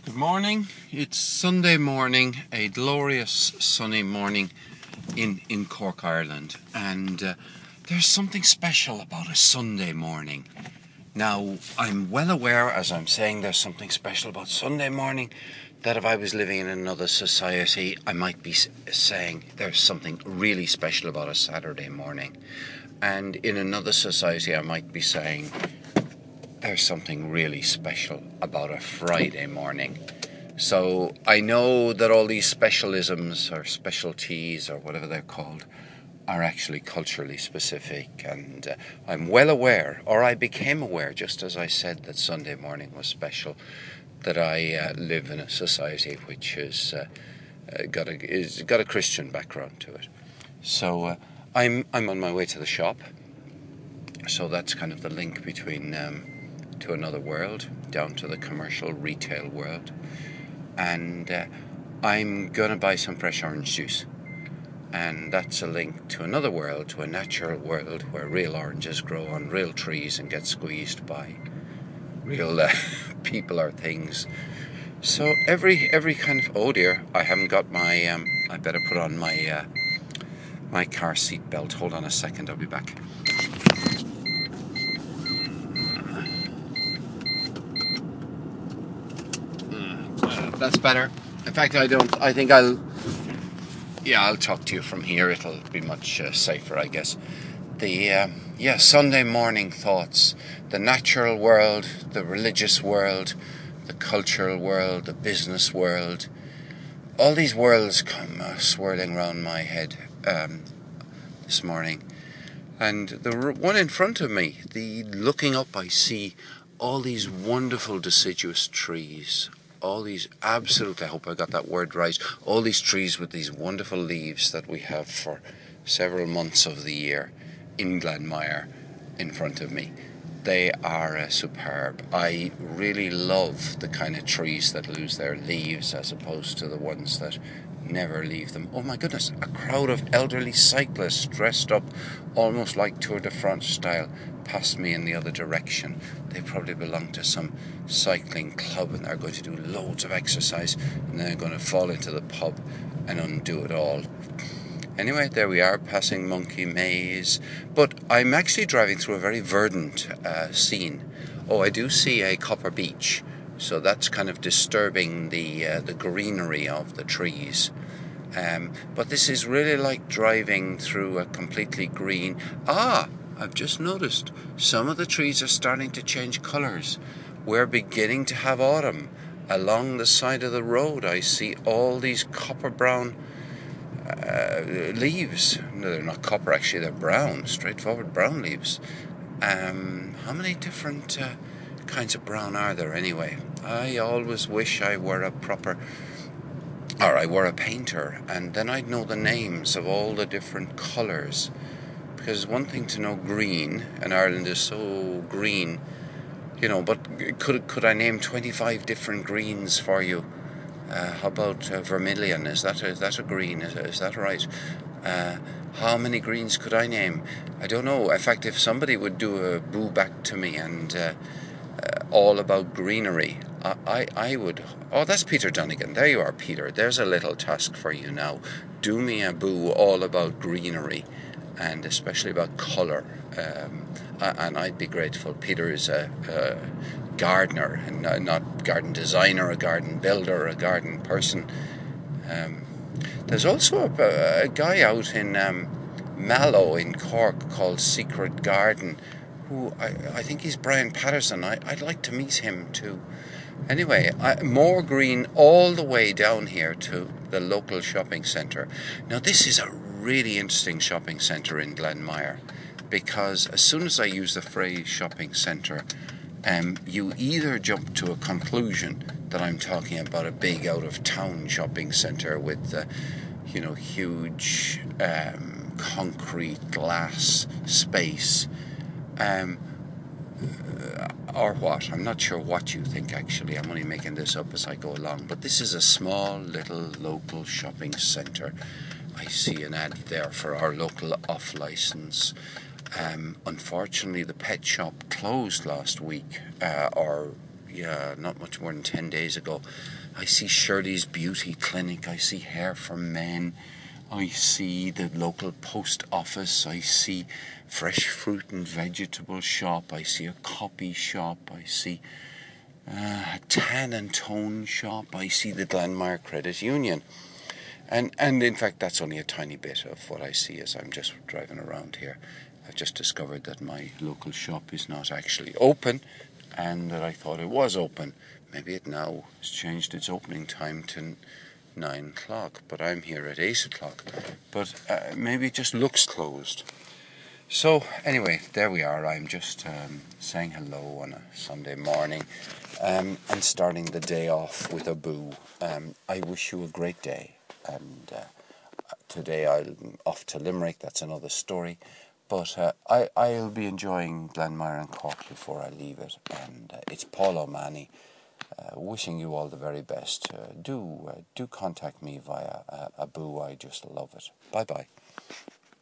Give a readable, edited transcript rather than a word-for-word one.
Good morning. It's Sunday morning, a glorious sunny morning in Cork, Ireland. And there's something special about a Sunday morning. Now, I'm well aware, as I'm saying, there's something special about Sunday morning, that if I was living in another society, I might be saying there's something really special about a Saturday morning. And in another society, I might be saying there's something really special about a Friday morning. So I know that all these specialisms or specialties or whatever they're called are actually culturally specific, and I'm well aware, or I became aware just as I said that Sunday morning was special, that I live in a society which has got a Christian background to it. So I'm on my way to the shop. So that's kind of the link between to another world, down to the commercial retail world. And I'm going to buy some fresh orange juice. And that's a link to another world, to a natural world where real oranges grow on real trees and get squeezed by real people or things. So every kind of, oh dear, I haven't got my, I better put on my my car seat belt. Hold on a second, I'll be back. That's better. In fact, I think I'll talk to you from here. It'll be much safer, I guess. The Sunday morning thoughts, the natural world, the religious world, the cultural world, the business world. All these worlds come swirling round my head this morning. And the one in front of me, looking up, I see all these wonderful deciduous trees. All these, absolutely, I hope I got that word right, all these trees with these wonderful leaves that we have for several months of the year in Glenmire in front of me. They are superb. I really love the kind of trees that lose their leaves as opposed to the ones that never leave them. Oh my goodness, a crowd of elderly cyclists dressed up almost like Tour de France style passed me in the other direction. They probably belong to some cycling club and they're going to do loads of exercise and then they're going to fall into the pub and undo it all. Anyway, there we are, passing Monkey Maze. But I'm actually driving through a very verdant scene. Oh, I do see a copper beech. So that's kind of disturbing the greenery of the trees. But this is really like driving through a completely green... I've just noticed some of the trees are starting to change colours. We're beginning to have autumn. Along the side of the road, I see all these copper brown leaves. No, they're not copper, actually, they're brown, straightforward brown leaves. How many different kinds of brown are there anyway? I always wish I were a painter, and then I'd know the names of all the different colours. Because one thing to know green, and Ireland is so green, but could I name 25 different greens for you? How about vermilion? Is that a green? Is that right? How many greens could I name? I don't know. In fact, if somebody would do a boo back to me and all about greenery, I would... Oh, that's Peter Dunnigan. There you are, Peter. There's a little task for you now. Do me a boo all about greenery, and especially about colour. And I'd be grateful. Peter is a gardener, and not garden designer, a garden builder, a garden person. There's also a guy out in Mallow in Cork called Secret Garden, who I think he's Brian Patterson. I'd like to meet him too. Anyway, more green all the way down here to the local shopping centre. Now this is a really interesting shopping centre in Glenmire, because as soon as I use the phrase shopping centre, you either jump to a conclusion that I'm talking about a big out-of-town shopping centre with, huge concrete glass space, or what. I'm not sure what you think, actually. I'm only making this up as I go along. But this is a small, little, local shopping centre. I see an ad there for our local off-licence. Unfortunately, the pet shop closed last week, not much more than 10 days ago. I see Shirley's Beauty Clinic, I see Hair for Men, I see the local post office, I see fresh fruit and vegetable shop, I see a copy shop, I see a tan and tone shop, I see the Glenmire Credit Union. And in fact, that's only a tiny bit of what I see as I'm just driving around here. I've just discovered that my local shop is not actually open, and that I thought it was open. Maybe it now has changed its opening time to 9 o'clock, but I'm here at 8 o'clock. But maybe it just looks closed. So anyway, there we are. I'm just saying hello on a Sunday morning and starting the day off with a boo. I wish you a great day. And today I'm off to Limerick. That's another story. But I'll be enjoying Glenmire and Cork before I leave it. And it's Paul O'Mahony wishing you all the very best. Do contact me via a boo. I just love it. Bye-bye.